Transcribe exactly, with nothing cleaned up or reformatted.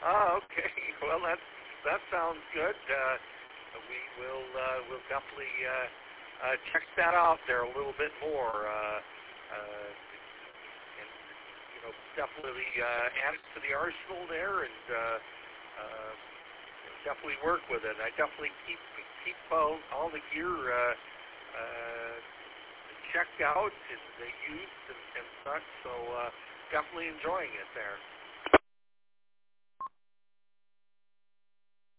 Oh, okay. Well, that that sounds good. Uh, we will uh, we'll definitely uh, uh, check that out there a little bit more. Uh, uh, and you know, definitely uh, add it to the arsenal there, and uh, uh, definitely work with it. I definitely keep keep all, all the gear uh, uh, checked out and uh, used and, and such. So uh, definitely enjoying it there.